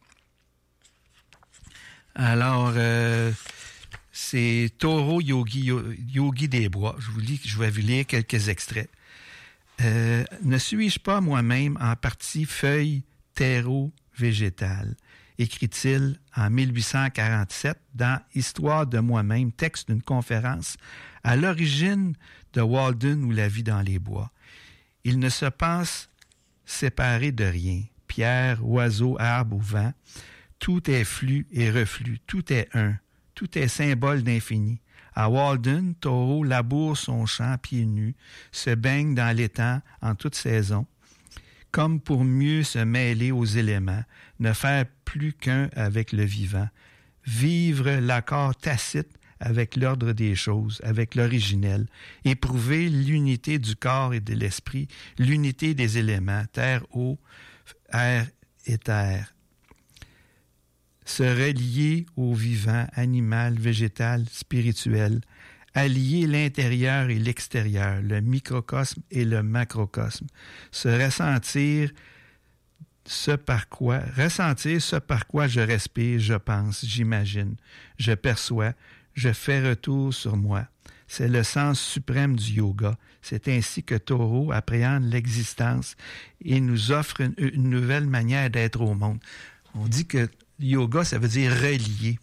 Alors, euh, c'est Toro Yogi, Yogi des Bois. Je vous lis, je vais vous lire quelques extraits. Euh, ne suis-je pas moi-même en partie feuille terreau végétale, écrit-il en mille huit cent quarante-sept dans Histoire de moi-même, texte d'une conférence à l'origine de Walden ou La vie dans les bois. Il ne se pense séparé de rien. Pierre, oiseau, arbre ou vent, tout est flux et reflux, tout est un, tout est symbole d'infini. À Walden, Toro laboure son champ pieds nus, se baigne dans l'étang en toute saison, comme pour mieux se mêler aux éléments, ne faire plus qu'un avec le vivant, vivre l'accord tacite avec l'ordre des choses, avec l'originel, éprouver l'unité du corps et de l'esprit, l'unité des éléments, terre, eau, air et terre, se relier au vivant, animal, végétal, spirituel, allier l'intérieur et l'extérieur, le microcosme et le macrocosme, se ressentir ce par quoi, ressentir ce par quoi je respire, je pense, j'imagine, je perçois, je fais retour sur moi. C'est le sens suprême du yoga. C'est ainsi que Toro appréhende l'existence et nous offre une, une nouvelle manière d'être au monde. On dit que yoga, ça veut dire relier.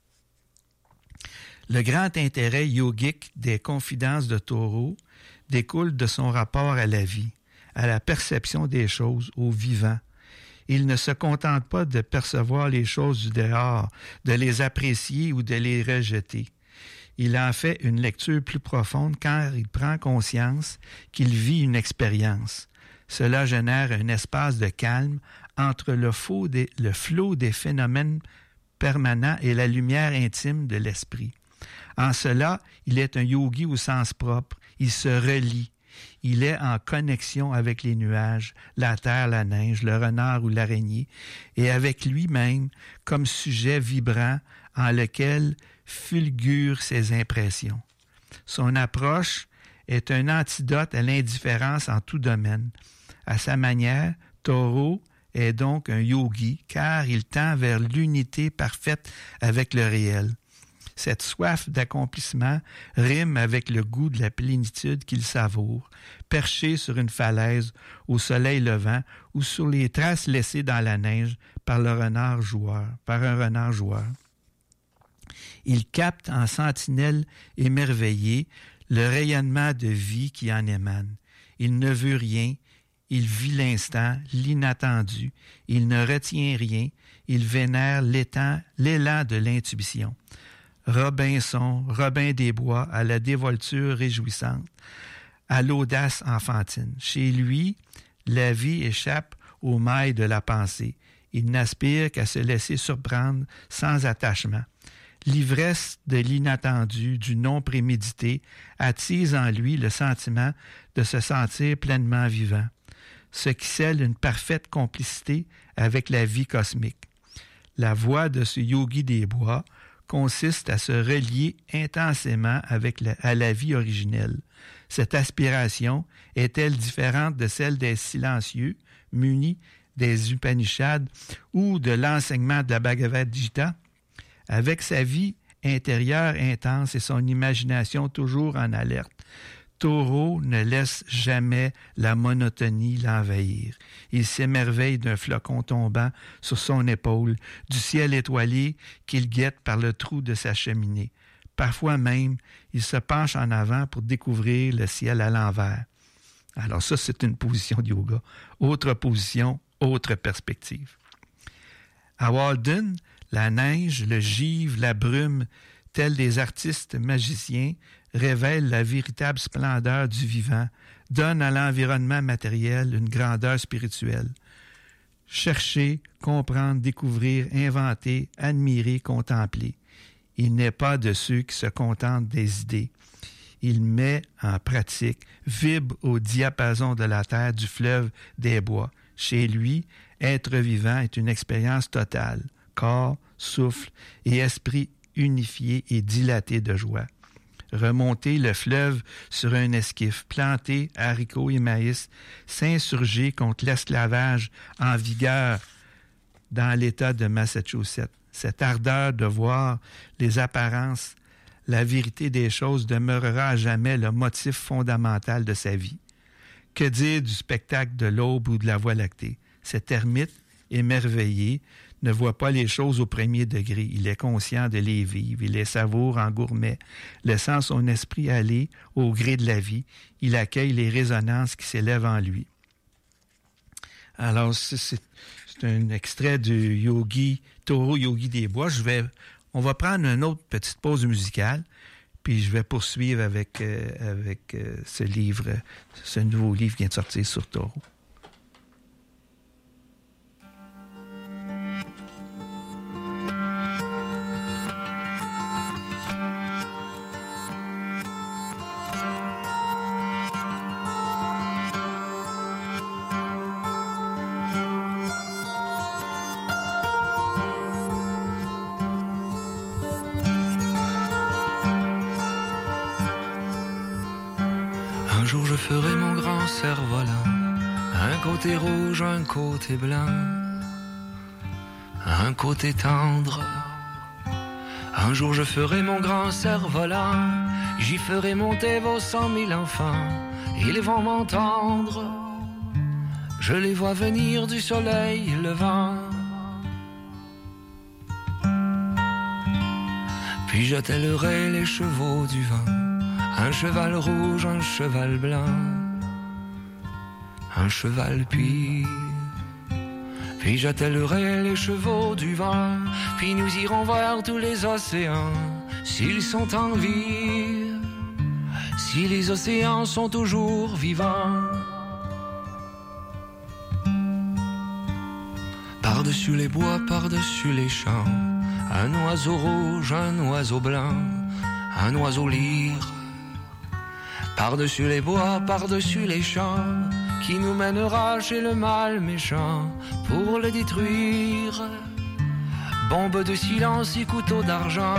Le grand intérêt yogique des confidences de Toro découle de son rapport à la vie, à la perception des choses, au vivant. Il ne se contente pas de percevoir les choses du dehors, de les apprécier ou de les rejeter. Il en fait une lecture plus profonde car il prend conscience qu'il vit une expérience. Cela génère un espace de calme entre le, faux des, le flot des phénomènes permanents et la lumière intime de l'esprit. En cela, il est un yogi au sens propre. Il se relie. Il est en connexion avec les nuages, la terre, la neige, le renard ou l'araignée, et avec lui-même comme sujet vibrant en lequel fulgurent ses impressions. Son approche est un antidote à l'indifférence en tout domaine. À sa manière, Toro est donc un yogi car il tend vers l'unité parfaite avec le réel. Cette soif d'accomplissement rime avec le goût de la plénitude qu'il savoure, perché sur une falaise au soleil levant ou sur les traces laissées dans la neige par le renard joueur, par un renard joueur. Il capte en sentinelle émerveillée le rayonnement de vie qui en émane. Il ne veut rien, il vit l'instant, l'inattendu, il ne retient rien, il vénère l'élan, l'élan de l'intuition. Robinson, Robin des Bois, à la dévolture réjouissante, à l'audace enfantine. Chez lui, la vie échappe aux mailles de la pensée. Il n'aspire qu'à se laisser surprendre sans attachement. L'ivresse de l'inattendu, du non prémédité, attise en lui le sentiment de se sentir pleinement vivant, ce qui scelle une parfaite complicité avec la vie cosmique. La voie de ce yogi des bois consiste à se relier intensément avec la, à la vie originelle. Cette aspiration est-elle différente de celle des silencieux, munis des Upanishads ou de l'enseignement de la Bhagavad Gita? Avec sa vie intérieure intense et son imagination toujours en alerte, Toro ne laisse jamais la monotonie l'envahir. Il s'émerveille d'un flocon tombant sur son épaule, du ciel étoilé qu'il guette par le trou de sa cheminée. Parfois même, il se penche en avant pour découvrir le ciel à l'envers. Alors ça, c'est une position de yoga. Autre position, autre perspective. À Walden, la neige, le givre, la brume, tels des artistes magiciens, révèlent la véritable splendeur du vivant, donnent à l'environnement matériel une grandeur spirituelle. Chercher, comprendre, découvrir, inventer, admirer, contempler. Il n'est pas de ceux qui se contentent des idées. Il met en pratique, vibre au diapason de la terre, du fleuve, des bois. Chez lui, être vivant est une expérience totale. Corps, souffle et esprit unifiés et dilatés de joie. remonter le fleuve sur un esquif, planter haricots et maïs, s'insurger contre l'esclavage en vigueur dans l'État de Massachusetts. Cette ardeur de voir les apparences, la vérité des choses demeurera à jamais le motif fondamental de sa vie. Que dire du spectacle de l'Aube ou de la Voie lactée? Cet ermite, émerveillé, ne voit pas les choses au premier degré. Il est conscient de les vivre, il les savoure en gourmet, laissant son esprit aller au gré de la vie. Il accueille les résonances qui s'élèvent en lui. Alors, c'est, c'est, c'est un extrait du Yogi, Toro Yogi des Bois. Je vais, on va prendre une autre petite pause musicale, puis je vais poursuivre avec, euh, avec euh, ce livre, ce nouveau livre qui vient de sortir sur Toro.
Un jour je ferai mon grand cerf-volant, un côté rouge, un côté blanc, un côté tendre. Un jour je ferai mon grand cerf-volant, j'y ferai monter vos cent mille enfants, ils vont m'entendre. Je les vois venir du soleil levant. Puis j'attellerai les chevaux du vent, un cheval rouge, un cheval blanc, un cheval pie. Puis j'attellerai les chevaux du vent, puis nous irons voir tous les océans, s'ils sont en vie, si les océans sont toujours vivants. Par-dessus les bois, par-dessus les champs, un oiseau rouge, un oiseau blanc, un oiseau lyre. Par-dessus les bois, par-dessus les champs, qui nous mènera chez le mal méchant pour le détruire. Bombe de silence et couteau d'argent.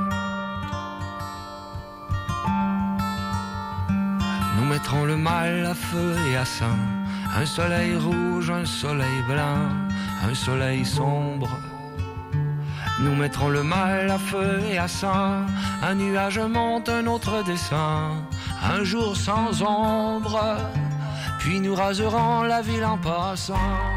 Nous mettrons le mal à feu et à sang, un soleil rouge, un soleil blanc, un soleil sombre. Nous mettrons le mal à feu et à sang, un nuage monte, un autre descend, un jour sans ombre, puis nous raserons la ville en passant.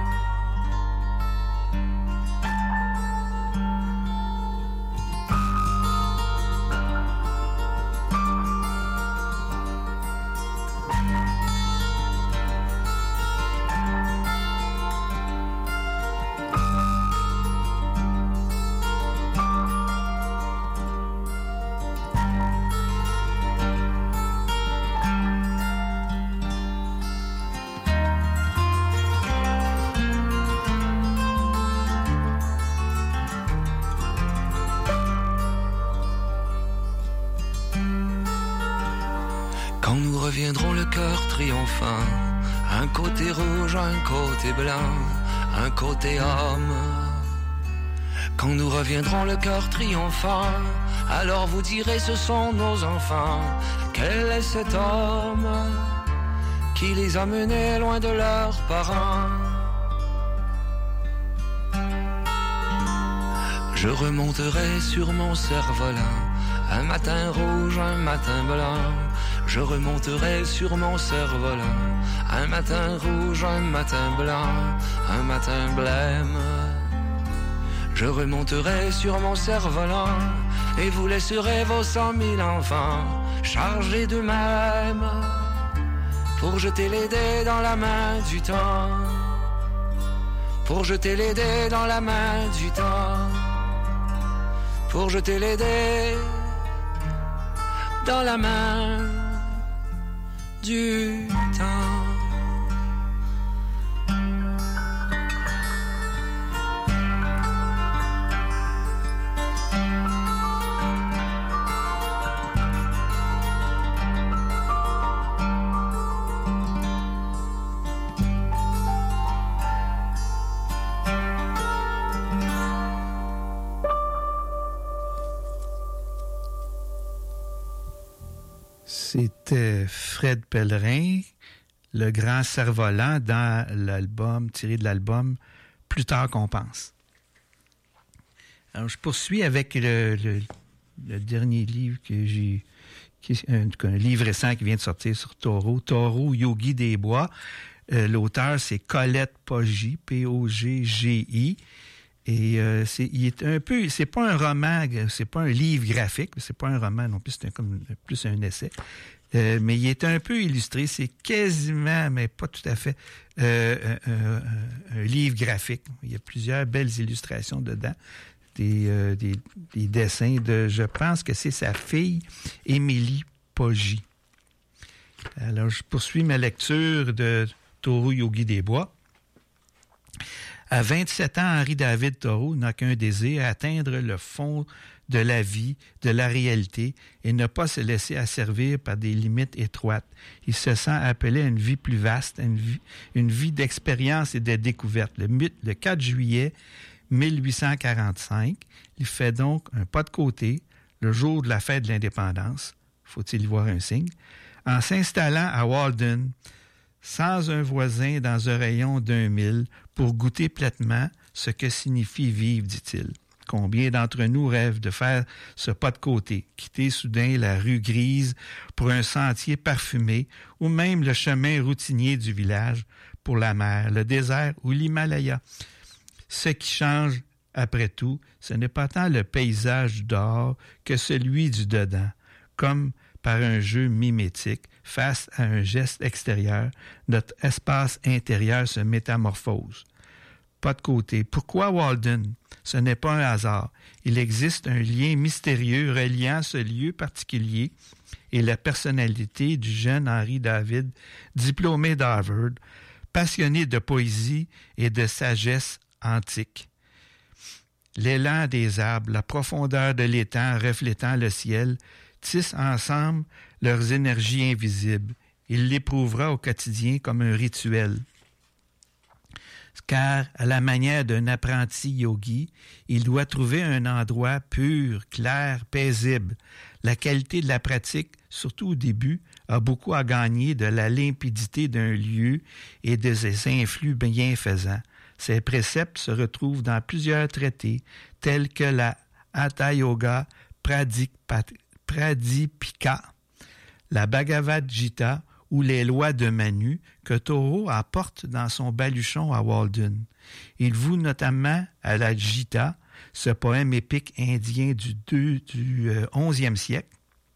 Reviendront le cœur triomphant, un côté rouge, un côté blanc, un côté homme. Quand nous reviendrons le cœur triomphant, alors vous direz ce sont nos enfants. Quel est cet homme qui les a menés loin de leurs parents? Je remonterai sur mon cerf-volant, un matin rouge, un matin blanc. Je remonterai sur mon cerf-volant, un matin rouge, un matin blanc, un matin blême. Je remonterai sur mon cerf-volant et vous laisserez vos cent mille enfants chargés d'eux-mêmes pour jeter les dés dans la main du temps, pour jeter les dés dans la main du temps, pour jeter les dés dans la main du temps.
C'était Fred Pellerin, le grand cerf-volant dans l'album, tiré de l'album Plus tard qu'on pense. Alors, je poursuis avec le, le, le dernier livre que j'ai, qui est un, un livre récent qui vient de sortir sur Taureau, Taureau, Yogi des Bois. Euh, l'auteur, c'est Colette Poggi, P O G G I. Et euh, c'est, il est un peu, c'est pas un roman, c'est pas un livre graphique, c'est pas un roman non plus, c'est un, comme plus un essai. Euh, mais il est un peu illustré, c'est quasiment, mais pas tout à fait, euh, un, un, un livre graphique. Il y a plusieurs belles illustrations dedans, des, euh, des, des dessins de, je pense que c'est sa fille, Émilie Poggi. Alors, je poursuis ma lecture de Taureau Yogi des Bois. À vingt-sept ans, Henri-David Thoreau n'a qu'un désir, atteindre le fond de la vie, de la réalité, et ne pas se laisser asservir par des limites étroites. Il se sent appelé à une vie plus vaste, une vie, une vie d'expérience et de découverte. Le, le quatre juillet mille huit cent quarante-cinq, il fait donc un pas de côté, le jour de la fête de l'indépendance, faut-il y voir un signe, en s'installant à Walden, sans un voisin dans un rayon d'un mille, pour goûter pleinement ce que signifie vivre, dit-il. Combien d'entre nous rêvent de faire ce pas de côté, quitter soudain la rue grise pour un sentier parfumé, ou même le chemin routinier du village pour la mer, le désert ou l'Himalaya. Ce qui change, après tout, ce n'est pas tant le paysage du dehors que celui du dedans, comme par un jeu mimétique, face à un geste extérieur, notre espace intérieur se métamorphose. Pas de côté. Pourquoi Walden? Ce n'est pas un hasard. Il existe un lien mystérieux reliant ce lieu particulier et la personnalité du jeune Henri-David, diplômé d'Harvard, passionné de poésie et de sagesse antique. L'élan des arbres, la profondeur de l'étang reflétant le ciel, tissent ensemble leurs énergies invisibles. Il l'éprouvera au quotidien comme un rituel. Car, à la manière d'un apprenti yogi, il doit trouver un endroit pur, clair, paisible. La qualité de la pratique, surtout au début, a beaucoup à gagner de la limpidité d'un lieu et de ses influx bienfaisants. Ces préceptes se retrouvent dans plusieurs traités, tels que la Hatha Yoga Pradipika, la Bhagavad Gita ou les lois de Manu que Thoreau apporte dans son baluchon à Walden. Il voue notamment à la Gita, ce poème épique indien du, deux, du euh, onzième siècle,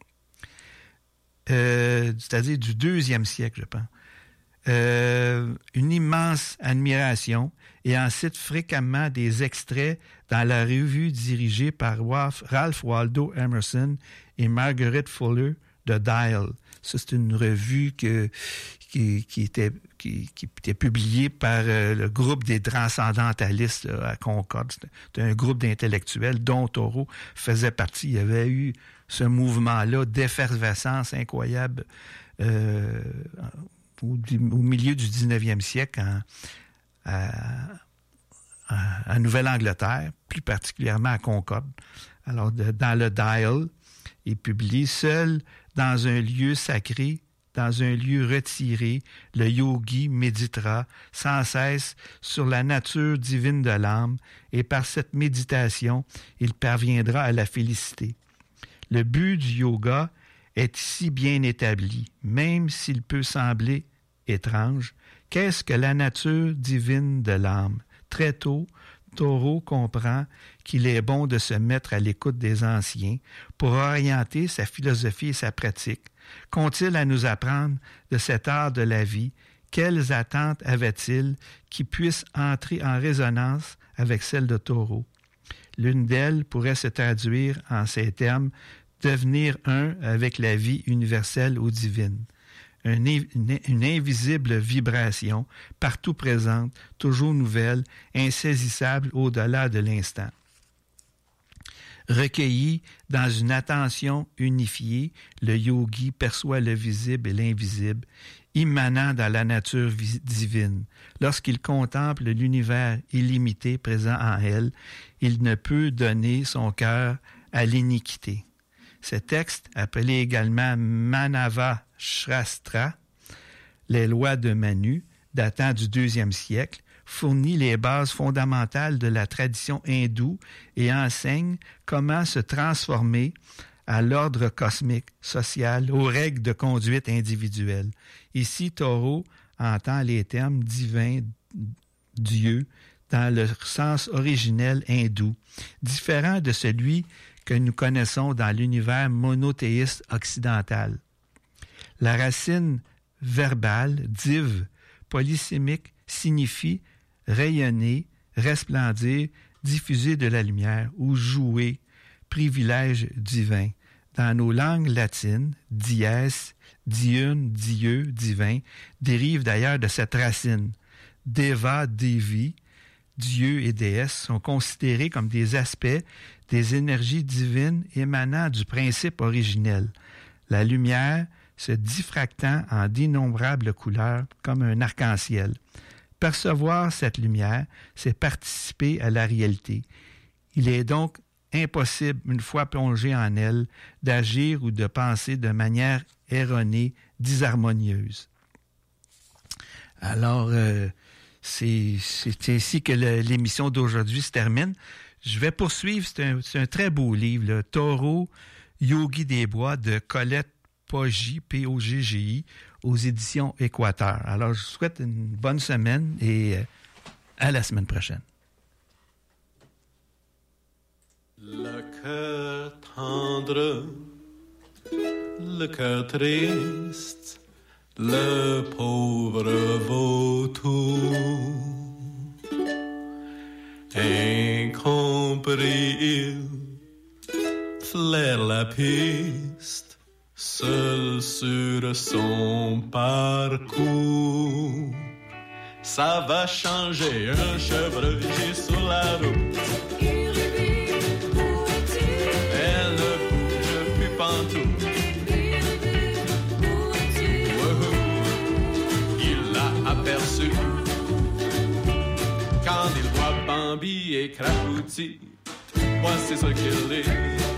euh, c'est-à-dire du deuxième siècle, je pense, euh, une immense admiration et en cite fréquemment des extraits dans la revue dirigée par Ralph Waldo Emerson et Margaret Fuller de Dial. Ça, c'est une revue que, qui, qui, était, qui, qui était publiée par euh, le groupe des transcendantalistes là, à Concorde. C'était un groupe d'intellectuels dont Thoreau faisait partie. Il y avait eu ce mouvement-là d'effervescence incroyable euh, au, au milieu du dix-neuvième siècle en, à, à, à Nouvelle-Angleterre, plus particulièrement à Concorde. Alors, de, dans le Dial, il publie seul dans un lieu sacré, dans un lieu retiré, le yogi méditera sans cesse sur la nature divine de l'âme et par cette méditation, il parviendra à la félicité. Le but du yoga est ici bien établi, même s'il peut sembler étrange. Qu'est-ce que la nature divine de l'âme? Très tôt, Thoreau comprend qu'il est bon de se mettre à l'écoute des anciens pour orienter sa philosophie et sa pratique. Qu'ont-ils à nous apprendre de cet art de la vie? Quelles attentes avait-il qui puissent entrer en résonance avec celles de Thoreau? L'une d'elles pourrait se traduire en ces termes « devenir un avec la vie universelle ou divine ». Une, une, une invisible vibration, partout présente, toujours nouvelle, insaisissable au-delà de l'instant. Recueilli dans une attention unifiée, le yogi perçoit le visible et l'invisible, immanent dans la nature divine. Lorsqu'il contemple l'univers illimité présent en elle, il ne peut donner son cœur à l'iniquité. Ce texte, appelé également Manava Shastra, les lois de Manu, datant du deuxième siècle, fournit les bases fondamentales de la tradition hindoue et enseigne comment se transformer à l'ordre cosmique, social, aux règles de conduite individuelle. Ici, Thoreau entend les termes divins, Dieu, dans le sens originel hindou, différent de celui que nous connaissons dans l'univers monothéiste occidental. La racine verbale, div, polysémique, signifie rayonner, resplendir, diffuser de la lumière ou jouer, privilège divin. Dans nos langues latines, dies, diune, dieu, divin, dérive d'ailleurs de cette racine. Deva, Devi, Dieu et déesse sont considérés comme des aspects des énergies divines émanant du principe originel. La lumière se diffractant en d'innombrables couleurs comme un arc-en-ciel. Percevoir cette lumière, c'est participer à la réalité. Il est donc impossible, une fois plongé en elle, d'agir ou de penser de manière erronée, disharmonieuse. Alors, euh, c'est, c'est ainsi que le, l'émission d'aujourd'hui se termine. Je vais poursuivre, c'est un, c'est un très beau livre, là, Thoreau, Yogi des Bois, de Colette Poggi, P O G G I, aux éditions Équateur. Alors, je vous souhaite une bonne semaine et euh, à la semaine prochaine.
Le cœur tendre, le cœur triste, le pauvre vautour, incompris, il flaire la piste, seul sur son parcours. Ça va changer un chevreau sur la route. Aperçu quand il voit Bambi et Crapouti, voici ce qu'il dit.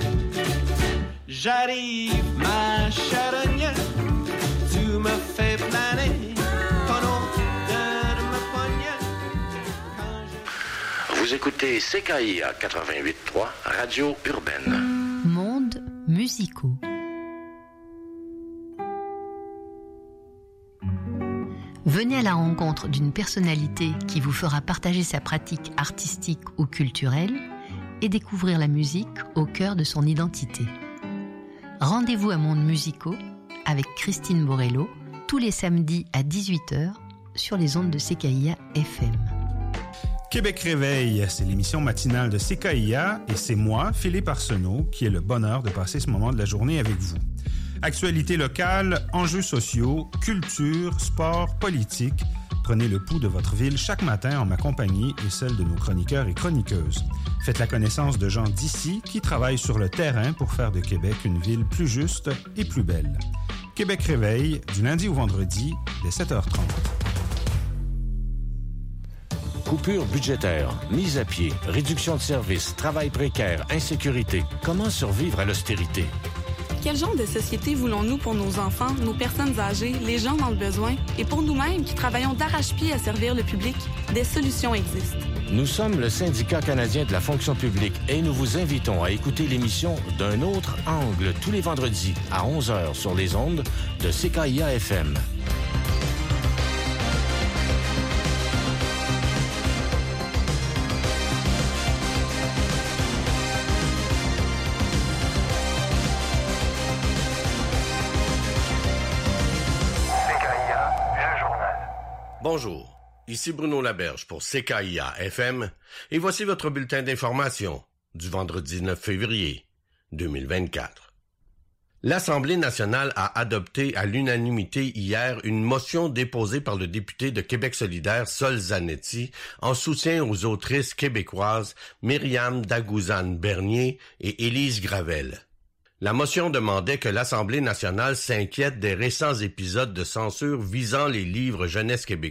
J'arrive, ma charogne, tu me fais planer ton odeur me poignette.
Vous écoutez C K I A quatre-vingt-huit virgule trois, Radio Urbaine.
Mondes musicaux. Venez à la rencontre d'une personnalité qui vous fera partager sa pratique artistique ou culturelle et découvrir la musique au cœur de son identité. Rendez-vous à Mondes musicaux avec Christine Borello tous les samedis à dix-huit heures sur les ondes de C K I A F M.
Québec Réveil, c'est l'émission matinale de C K I A et c'est moi, Philippe Arsenault, qui ai le bonheur de passer ce moment de la journée avec vous. Actualités locales, enjeux sociaux, culture, sport, politique. Prenez le pouls de votre ville chaque matin en ma compagnie et celle de nos chroniqueurs et chroniqueuses. Faites la connaissance de gens d'ici qui travaillent sur le terrain pour faire de Québec une ville plus juste et plus belle. Québec Réveil, du lundi au vendredi, dès sept heures trente.
Coupure budgétaire, mise à pied, réduction de services, travail précaire, insécurité. Comment survivre à l'austérité?
Quel genre de société voulons-nous pour nos enfants, nos personnes âgées, les gens dans le besoin et pour nous-mêmes qui travaillons d'arrache-pied à servir le public? Des solutions existent.
Nous sommes le syndicat canadien de la fonction publique et nous vous invitons à écouter l'émission D'un autre angle tous les vendredis à onze heures sur les ondes de C K I A F M.
Bonjour, ici Bruno Laberge pour C K I A F M et voici votre bulletin d'information du vendredi neuf février deux mille vingt-quatre. L'Assemblée nationale a adopté à l'unanimité hier une motion déposée par le député de Québec solidaire Sol Zanetti en soutien aux autrices québécoises Myriam Dagouzane-Bernier et Élise Gravel. La motion demandait que l'Assemblée nationale s'inquiète des récents épisodes de censure visant les livres jeunesse québécois